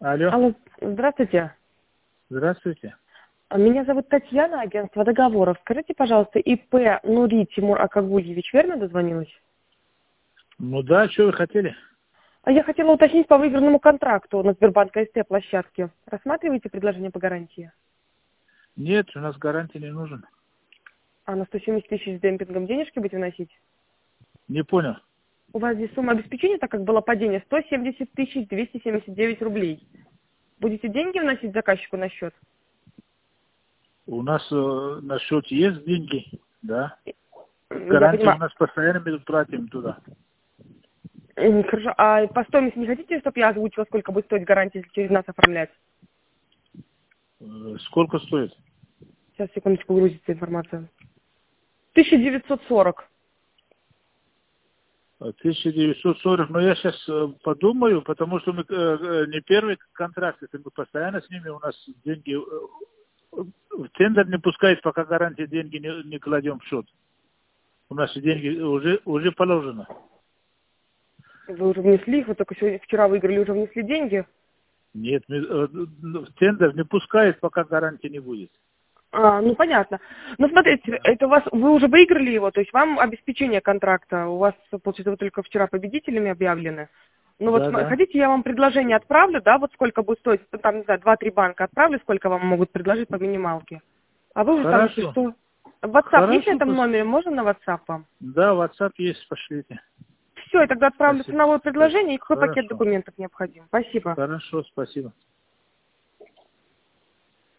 Алло, Алло, здравствуйте. здравствуйте. Меня зовут Татьяна, агентство договоров. Скажите, пожалуйста, ИП Нури Тимур Акагульевич, верно дозвонилась? Ну да, что вы хотели? А я хотела уточнить по выигранному контракту на Сбербанк АСТ площадке. Рассматриваете предложение по гарантии? Нет, у нас гарантии не нужен. А на 170 тысяч с демпингом денежки будете вносить? Не понял. У вас здесь сумма обеспечения, так как было падение, 170 тысяч 279 рублей. Будете деньги вносить заказчику на счет? У нас на счете есть деньги, да. Я Гарантии у понимаю. нас постоянно мы платим туда. Хорошо. А по стоимости не хотите, чтобы я озвучила, сколько будет стоить гарантия, если через нас оформлять? Сколько стоит? Сейчас, секундочку, грузится информация. 1940. 1940. Но я сейчас подумаю, потому что мы не первый контракт, это мы постоянно с ними, у нас деньги в тендер не пускает, пока гарантии деньги не кладем в счет. У нас деньги уже положено. Вы уже внесли их, вы только сегодня, вчера выиграли, уже внесли деньги. Нет, тендер не пускает, пока гарантии не будет. Ну понятно. Ну смотрите, Да, это у вас, вы уже выиграли его, то есть вам обеспечение контракта, у вас, получается, вы только вчера победителями объявлены. Ну вот, да. хотите, я вам предложение отправлю, да, вот сколько будет стоить, там, не знаю, 2-3 банка отправлю, сколько вам могут предложить по минималке. А вы уже там, если Хорошо. что... WhatsApp есть на Хорошо. этом номере, можно на WhatsApp вам? Да, WhatsApp есть, пошлите. Все, я тогда отправлю Спасибо. ценовое предложение и какой пакет Хорошо. документов необходим. Спасибо. Хорошо, спасибо.